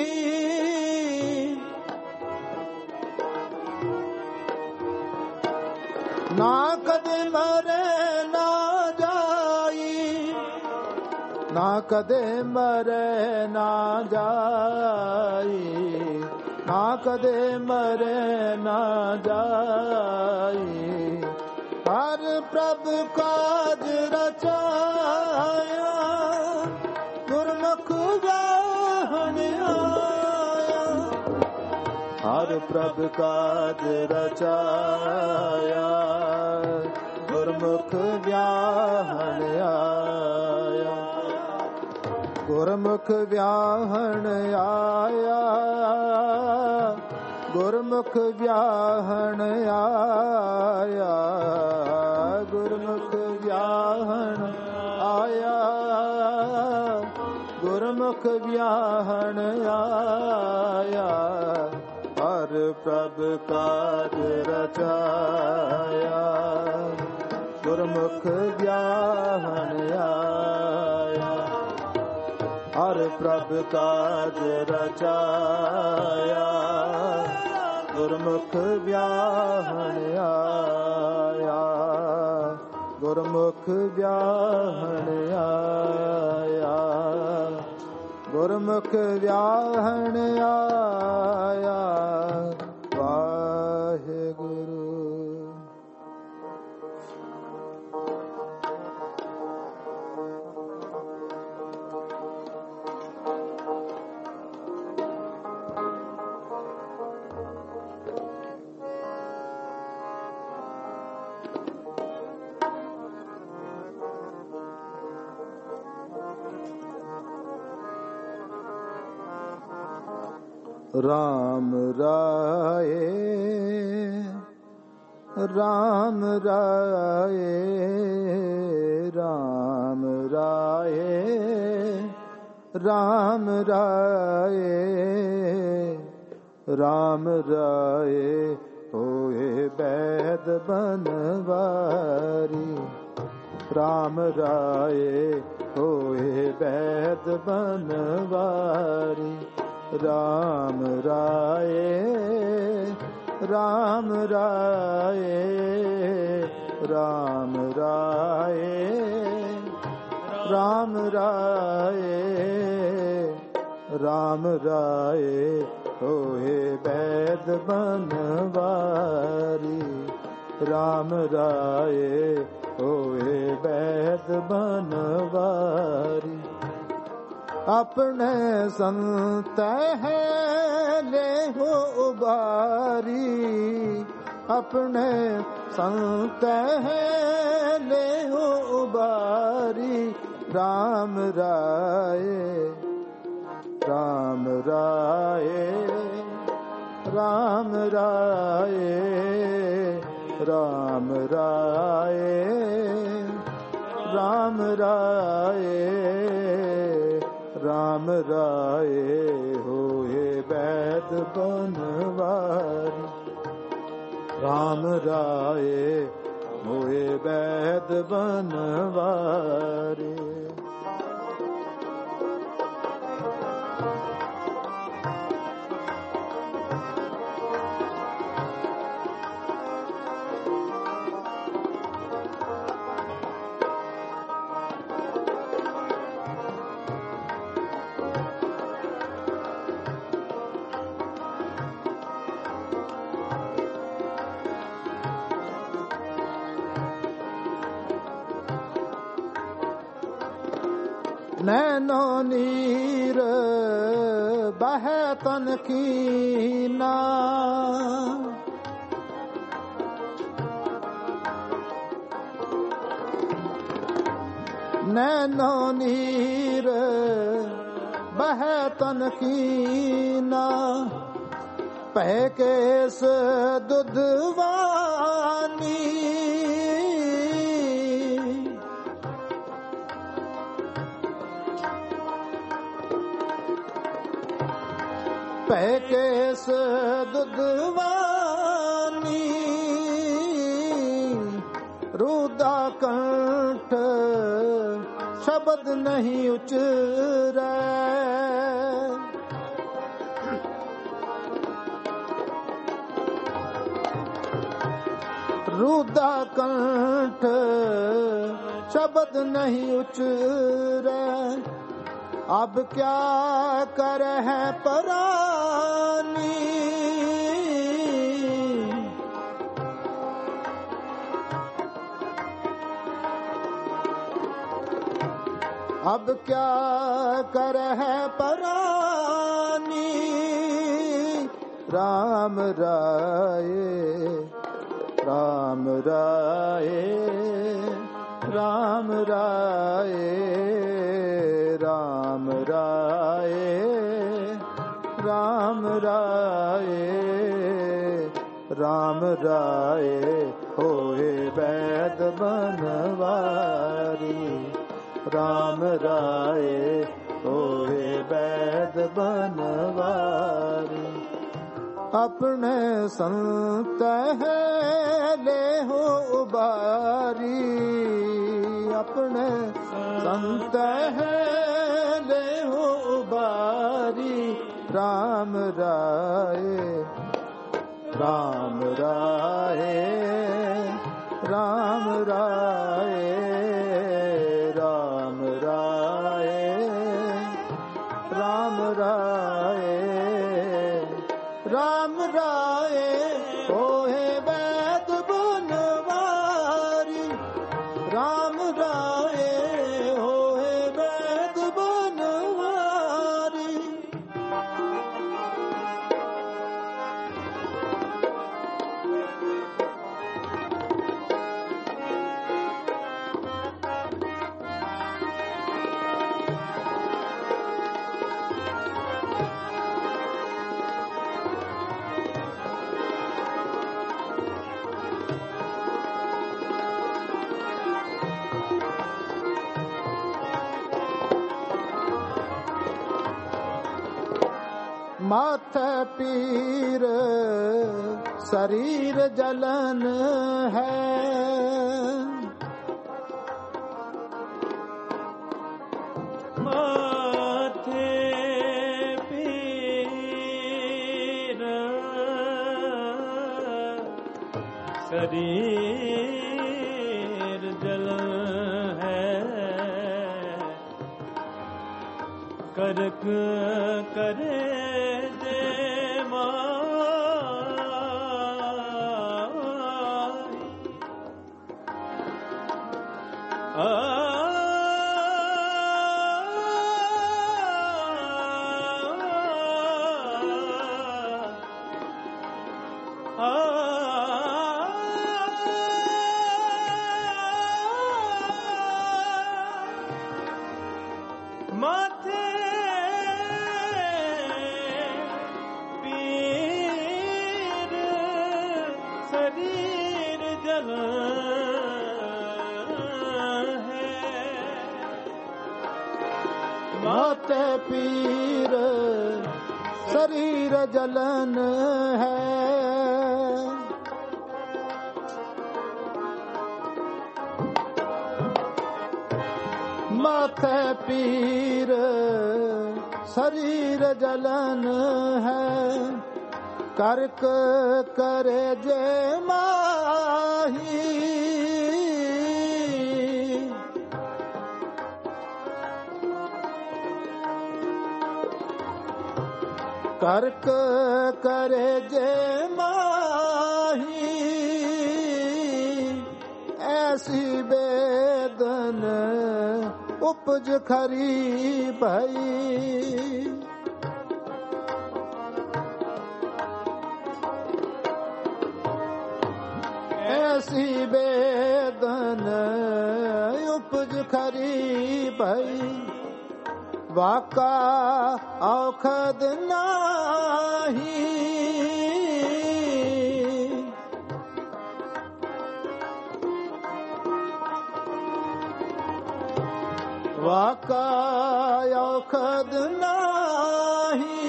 ਨਾ ਕਦੇ ਮਰੈ ਨਾ ਜਾਈ। ਨਾ ਕਦੇ ਮਰੈ ਨਾ ਜਾਈ। ਨਾ ਕਦੇ ਮਰੈ ਨਾ ਜਾਈ। ਹਰ ਪ੍ਰਭ ਕਾਜ ਰਚਾਇਆ। ਗੁਰਮੁਖ ਵਿਆਹਣ ਆਇਆ। ਹਰ ਪ੍ਰਭ ਕਾਜ ਰਚਾਇਆ। ਗੁਰਮੁਖ ਵਿਆਹਣ ਆਇਆ। ਗੁਰਮੁਖ ਵਿਆਹਣ ਆਇਆ, ਗੁਰਮੁਖ ਵਿਆਹਣ ਆਇਆ, ਗੁਰਮੁਖ ਵਿਆਹਣ ਆਇਆ, ਗੁਰਮੁਖ ਵਿਆਹਣ ਆਇਆ, ਹਰ ਪ੍ਰਭ ਕਾਜ ਰਚਾਇਆ, ਗੁਰਮੁਖ ਵਿਆਹਣ ਆਇਆ, ਹਰ ਪ੍ਰਭ ਕਾਜ ਰਚਾਇਆ, ਗੁਰਮੁਖ ਵਿਆਹਣ ਆਇਆ, ਗੁਰਮੁਖ ਵਿਆਹਣ ਆਇਆ, ਗੁਰਮੁਖ ਵਿਆਹਣ ਆਇਆ, ਵਾਹਿਗੁਰੂ। ਰਾਮ ਰਾਏ, ਰਾਮ ਰਾਏ, ਰਾਮ ਰਾਏ, ਰਾਮ ਰਾਏ, ਰਾਮ ਰਾਏ, ਹੋਏ ਬੈਦ ਬਨਵਾਰੀ, ਰਾਮ ਰਾਏ, ਹੋਏ ਬੈਦ ਬਨਵਾਰੀ, ਰਾਮ ਰਾਏ, ਰਾਮ ਰਾਏ, ਰਾਮ ਰਾਏ, ਰਾਮ ਰਾਏ, ਰਾਮ ਰਾਏ, ਹੋਏ ਬੈਦ ਬਨਵਾਰੀ, ਰਾਮ ਰਾਏ, ਹੋਏ ਬੈਦ ਬਨਵਾਰੀ, ਆਪਣੇ ਸੰਤ ਹੈ ਲੈਹੁ ਉਬਾਰੀ, ਆਪਣੇ ਸੰਤ ਹੈ ਲੈਹੁ ਉਬਾਰੀ, ਰਾਮ ਰਾਏ, ਰਾਮ ਰਾਏ, ਰਾਮ ਰਾਏ, ਰਾਮ ਰਾਏ, ਰਾਮ ਰਾਏ, ਰਾਮ ਰਾਏ, ਹੋਏ ਬੈਦ ਬਨਵਾਰੀ, ਰਾਮ ਰਾਏ, ਹੋਏ ਬੈਦ ਬਨਵਾਰੀ। ਨੈਨੋ ਨੀਰ ਬਹਿ ਤਨ ਕੀਨਾ, ਨੈਨੋ ਨੀਰ ਬਹਿ ਤਨ ਕੀਨਾ, ਪਹਿ ਕੇਸ ਦੁਧਵਾਨੀ, ਪਹਿ ਕੇਸ ਦੁਧਵਾਨੀ, ਰੂਦਾ ਕੰਠ ਸ਼ਬਦ ਨਹੀਂ ਉਚਰੈ, ਰੂਦਾ ਕੰਠ ਸ਼ਬਦ ਨਹੀਂ ਉਚਰੈ, ਅਬ ਕਿਆ ਕਰਹਿ ਪਰਾਨੀ, ਅਬ ਕਿਆ ਕਰਹਿ ਪਰਾਨੀ, ਰਾਮ ਰਾਏ, ਰਾਮ ਰਾਏ, ਰਾਮ ਰਾਏ, ਰਾਮ ਰਾਮ ਰਾਏ ਰਾਮ ਰਾਏ ਰਾਮ ਰਾਏ ਹੋਏ ਬੈਦ ਬਨਵਾਰੀ ਰਾਮ ਰਾਏ ਹੋਏ ਬੈਦ ਬਨਵਾਰੀ ਆਪਣੇ ਸੰਤ ਹੈ ਲੇਹੁ ਉਬਾਰੀ ਆਪਣੇ ਸੰਤ ਹੈ ਲੇਹੁ ਉਬਾਰੀ ਰਾਮ ਰਾਏ ਰਾਮ ਰਾਏ ਰਾਮ ਰਾਏ ਰਾਮ ਰਾਏ ਰਾਮ ਰਾਏ ਰਾਮ ਰਾਏ ਹੋਏ ਬੈਦ ਬਨਵਾਰੀ ਰਾਮ ਰਾਏ ਹੋਏ ਬੈਦ ਬਨਵਾਰੀ माथे पीर शरीर जलन है माथे पीर शरीर जलन है करक करे माथे पीर शरीर जलन है माथे पीर शरीर जलन है करक करे जे माही करक करे जे माही ऐसी बेदन उपज खरी भई ऐसी बेदन उपज खरी भई वाका औखद नाही वाका औखद नाही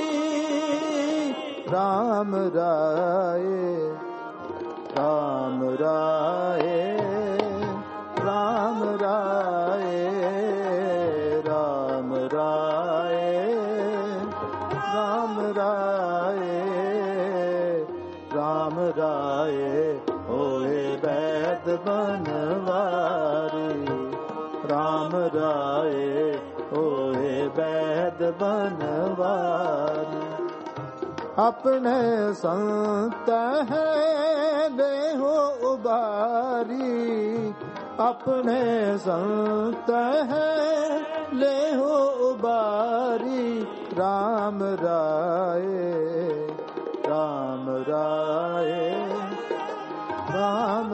राम राये राम राये राम राये राम राये राम राये राम राये होए बैद बनवारी राम राये होए बैद बनवारी अपने संत है देहो उबारी अपने संत है लेहो उबारी राम राये राम राये राम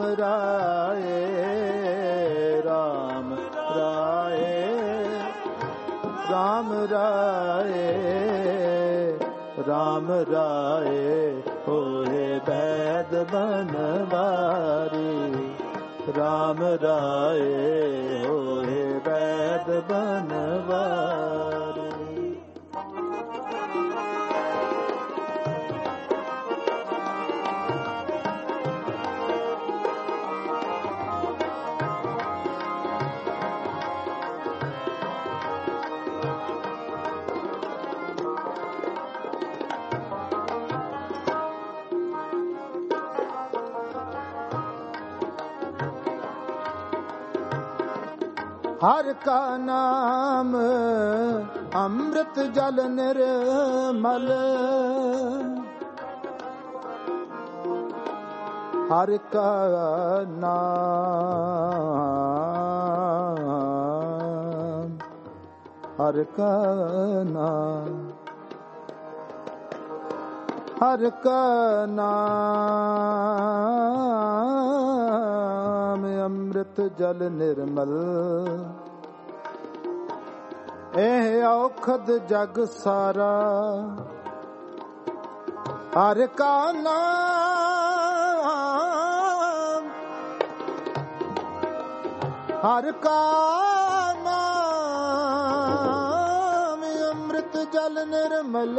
राये राम राये राम राये राम राये होए बैद बनवारी राम राये होए बैद बनवारी। हर का नाम अमृत जल निर्मल हर का नाम हर का नाम हर का नाम अमृत जल निर्मल ਇਹ ਔਖਦ ਜਗ ਸਾਰਾ ਹਰ ਕਾ ਨਾਮ ਹਰ ਕਾ ਨਾਮ ਅੰਮ੍ਰਿਤ ਜਲ ਨਿਰਮਲ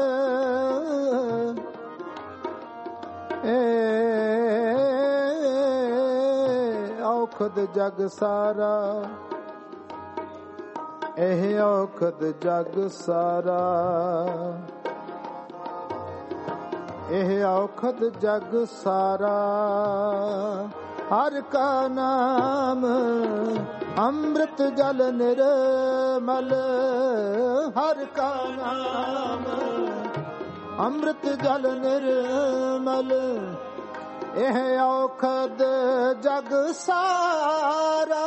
ਇਹ ਔਖਦ ਜਗ ਸਾਰਾ ਇਹ ਔਖਦ ਜਗ ਸਾਰਾ ਇਹ ਔਖਦ ਜਗ ਸਾਰਾ ਹਰ ਕਾ ਨਾਮ ਅੰਮ੍ਰਿਤ ਜਲ ਨਿਰਮਲ ਹਰ ਕਾ ਨਾਮ ਅੰਮ੍ਰਿਤ ਜਲ ਨਿਰਮਲ ਇਹ ਔਖਦ ਜਗ ਸਾਰਾ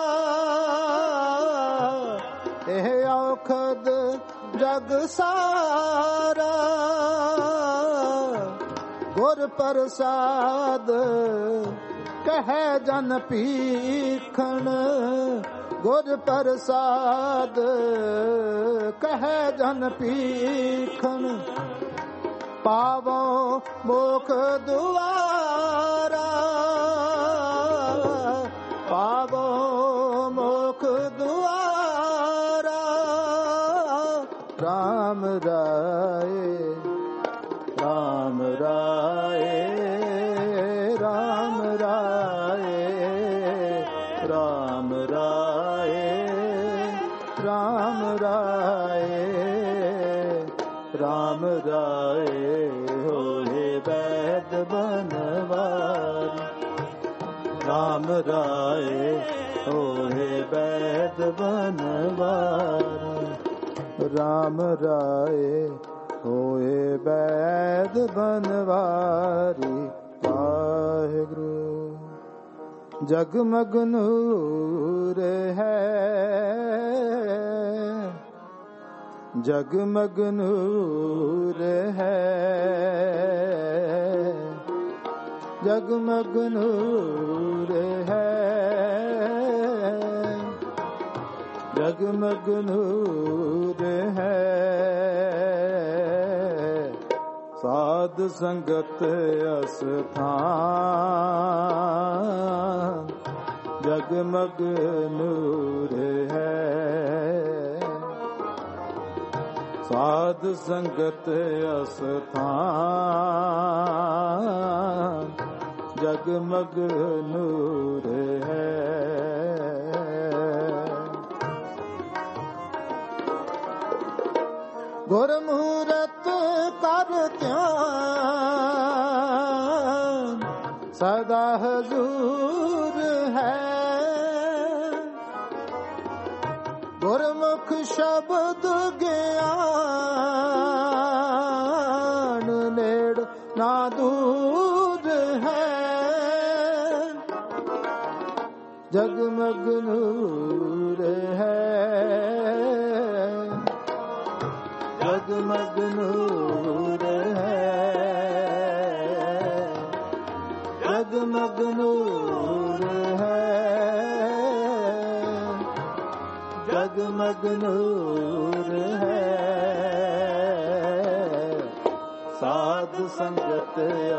ਇਹ ਔਖਦ ਜਗ ਸਾਰਾ ਗੁਰ ਪ੍ਰਸਾਦ ਕਹੈ ਜਨ ਭੀਖਣ ਗੁਰ ਪ੍ਰਸਾਦ ਕਹੈ ਜਨ ਭੀਖਣ ਪਾਵੋ ਮੋਖ ਦੁਆਰਾ ਪਾਵੋ ਮੋਖ ਦੁਆਰਾ ਰਾਮ ਰਾਏ ਰਾਮ ਰਾਏ ਰਾਮ ਰਾਏ ਰਾਮ ਰਾਏ ਰਾਮ ਰਾਏ ਰਾਮ ਰਾਏ ਹੋਏ ਬੈਦ ਬਨਵਾਰੀ ਰਾਮ ਰਾਏ ਹੋਏ ਬੈਦ ਬਨਵਾਰੀ ਰਾਮ ਰਾਏ ਹੋਏ ਬੈਦ ਬਨਵਾਰੀ ਵਾਹਿਗੁਰੂ ਜਗਮਗ ਨੂਰ ਹੈ ਜਗਮਗ ਨੂਰ ਹੈ ਜਗਮਗ ਨੂਰ ਹੈ ਜਗਮਗ ਨੂਰ ਹੈ ਸਾਧ ਸੰਗਤ ਅਸਥਾਨ ਜਗਮਗ ਨੂਰ ਹੈ ਸਾਧ ਸੰਗਤ ਅਸਥਾਨ ਜਗਮਗ ਨੂਰ ਹੈ ਗੁਰਮੂਰਤ ਕਰ ਧਿਆਨ ਸਦਾ ਹਜ਼ੂਰ ਹੈ ਗੁਰਮੁਖ ਸ਼ਬਦ ਗਿਆਨ ਨੇੜ ਨਾ ਦੂਰ ਹੈ ਜਗਮਗ ਨੂਰ ਹੈ ਜਗਮਗ ਨੂਰ ਹੈ ਜਗਮਗ ਨੂਰ ਹੈ ਜਗਮਗ ਨੂਰ ਹੈ। ਸਾਧ ਸੰਗਤ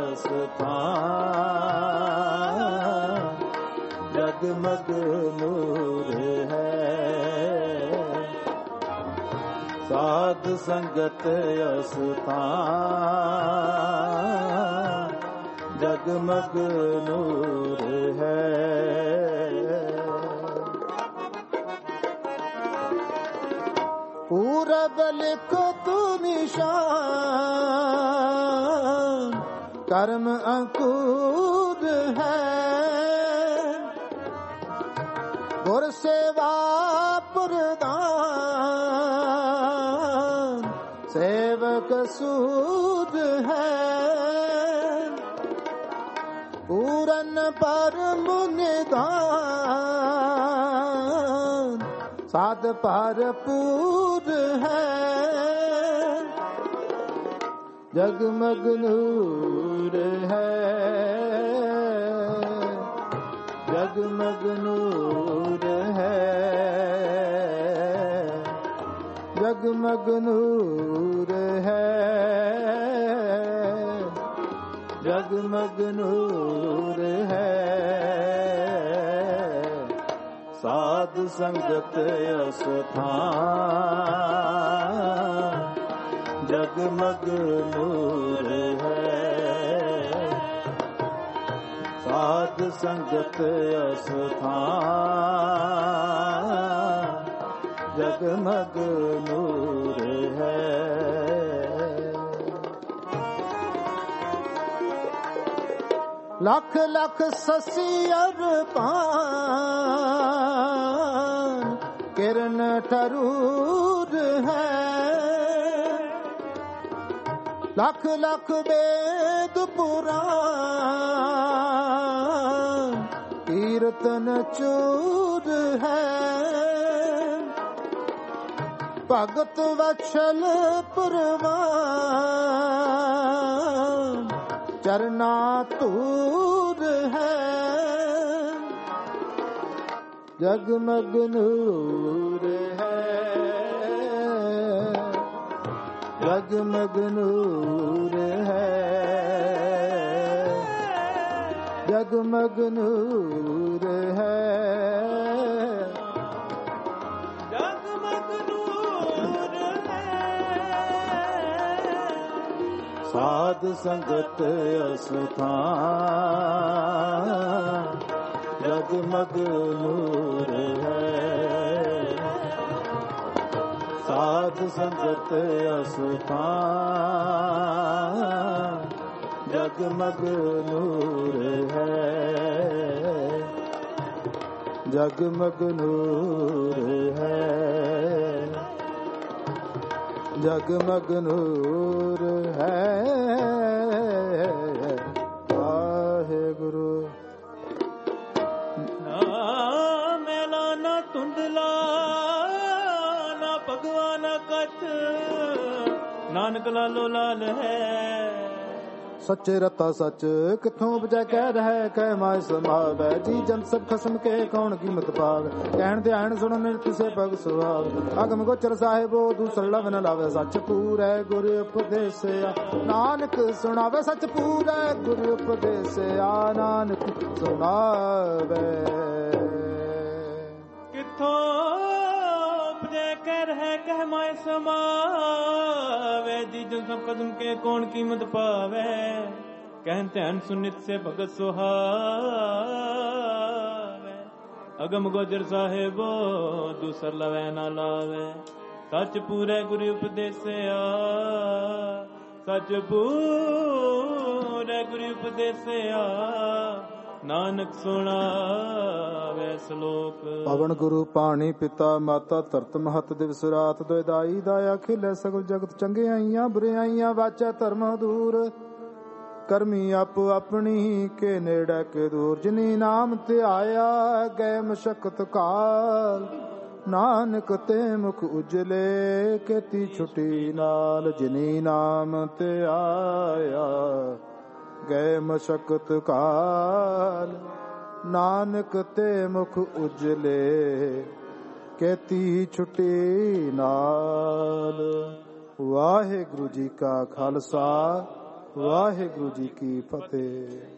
ਅਸਥਾਨ ਜਗਮਗ ਨੂਰ ਹੈ। ਸਾਧ ਸੰਗਤ ਅਸਥਾਨ ਜਗਮਗ ਨੂਰ ਹੈ। ਪੂਰਬ ਲਿਖੋ ਤੂ ਨਿਸ਼ਾਨ ਕਰਮ ਅੰਕੁਰ ਹੈ। ਗੁਰ ਸੇਵਾ ਪ੍ਰਦਾਨ ਸੇਵਕ ਸੂਝ ਹੈ। ਪੂਰਨ ਪਰਮ ਨਿਧਾਨ ਸਾਧ ਭਰਪੂਰ ਹੈ। ਜਗਮਗ ਨੂਰ ਹੈ। ਜਗਮਗ ਨੂਰ ਹੈ। ਜਗਮਗ ਨੂਰ ਹੈ। ਜਗਮਗ ਨੂਰ ਹੈ। ਸਾਧ ਸੰਗਤ ਅਸਥਾਨ ਜਗਮਗ ਨੂਰ ਹੈ। ਸਾਧ ਸੰਗਤ ਅਸਥਾਨ ਜਗਮਗ ਨੂਰ ਹੈ। ਲੱਖ ਲੱਖ ਸਸੀ ਅਰਪਾਨ ਕਿਰਨ ਠਰੂਰ ਹੈ। ਲੱਖ ਲੱਖ ਵੇਦ ਪੁਰਾਨ ਕੀਰਤਨ ਚੂਰ ਹੈ। ਭਗਤ ਵਛਲ ਪ੍ਰਵਾਨ ਚਰਨਾ ਧੂਰ ਹੈ। ਜਗਮਗ ਨੂਰ ਹੈ। ਜਗਮਗ ਨੂਰ ਹੈ। ਜਗਮਗ ਨੂਰ ਹੈ। ਜਗਮਗ ਨੂਰ ਹੈ। ਸਾਧ ਸੰਗਤ ਅਸਥਾਨ ਜਗਮਗ ਨੂਰ ਹੈ। ਸਾਧ ਸੰਗਤ ਅਸਥਾਨ ਜਗਮਗ ਨੂਰ ਹੈ। ਜਗਮਗ ਨੂਰ ਹੈ। ਜਗਮਗ ਨੂਰ ਹੈ। ਵਾਹਿਗੁਰੂ। ਨਾ ਮੈਲਾ ਨਾ ਧੁੰਦਲਾ ਨਾ ਭਗਵਾਨ ਕਛ ਨਾਨਕ ਲਾਲੋ ਲਾਲ ਹੈ। ਸੱਚੇ ਰਤਾ ਸੱਚ ਕਿੱਥੋਂ ਉਪਜੈ ਕਹਿ ਰਹਿ ਕਹਿ ਮਾਇ ਸਮਾਵੈ। ਜੀ ਜੰਤ ਸਭ ਖਸਮ ਕੇ ਕੌਣ ਕੀਮਤ ਪਾਵੈ। ਕਹਿਣ ਧਿਆਨ ਸੁਣ ਨਿਰਤ ਸੇ ਭਗ ਸੁਆਵ। ਅਗਮ ਗੋਚਰ ਸਾਹਿਬੋ ਦੂਸਰ ਲਵ ਨ ਲਾਵੇ। ਸੱਚ ਪੂਰੈ ਗੁਰ ਉਪਦੇਸਿਆ ਨਾਨਕ ਸੁਣਾਵੇ। ਸੱਚ ਪੂਰੈ ਗੁਰ ਉਪਦੇਸਿਆ ਨਾਨਕ ਸੁਣਾਵੇ। ਕਿੱਥੋਂ ਉਪਜੈ ਕਹਿ ਰਹਿ ਕਹਿ ਮਾਇ ਸਮਾਵੈ। ਜੀ ਜਨ ਸਭ ਕਦਮ ਕੇ ਕੌਣ ਕੀਮਤ ਪਾਵੇ। ਕਹਿਨ ਧਿਆਨ ਸੁਨਿਤ ਸੇ ਭਗਤ ਸੁਹਾਵੇ। ਅਗਮ ਗੋਚਰ ਸਾਹਿਬੋ ਦੂਸਰ ਲਵੈ ਨਾ ਲਾਵੇ। ਸੱਚ ਪੂਰੇ ਗੁਰੂ ਉਪਦੇਸਿਆ। ਸੱਚ ਪੂਰੇ ਗੁਰੂ ਉਪਦੇਸਿਆ ਨਾਨਕ ਸੁਣਾਵੇ ਸ਼ਲੋਕ। ਪਵਨ ਗੁਰੂ ਪਾਣੀ ਪਿਤਾ ਮਾਤਾ ਧਰਤ ਮਹਤ ਦਿਵਸ ਰਾਤ ਦੁਇਦਾਈ ਦਾਇਆ ਖਿਲੇ ਸਗਲ ਜਗਤ ਚੰਗਿਆਈਆਂ ਬੁਰਿਆਈਆਂ ਵਾਚੈ ਧਰਮ ਦੂਰ। ਕਰਮੀ ਆਪੋ ਆਪਣੀ ਕੇ ਨੇੜੇ ਕੇ ਦੂਰ। ਜਿਨੀ ਨਾਮ ਧਿਆਇਆ ਗਏ ਮਸ਼ਕਤ ਕਾਲ। ਨਾਨਕ ਤੇ ਮੁਖ ਉਜਲੇ ਕੀਤੀ ਛੁਟੀ ਨਾਲ। ਜਿਨੀ ਨਾਮ ਧਿਆਇਆ ਗਏ ਮਸ਼ਕਤ ਕਾਲ। ਨਾਨਕ ਤੇ ਮੁਖ ਉਜਲੇ ਕਹਿਤੀ ਛੁੱਟੀ ਨਾਲ। ਵਾਹਿਗੁਰੂ ਜੀ ਕਾ ਖਾਲਸਾ, ਵਾਹਿਗੁਰੂ ਜੀ ਕੀ ਫਤਿਹ।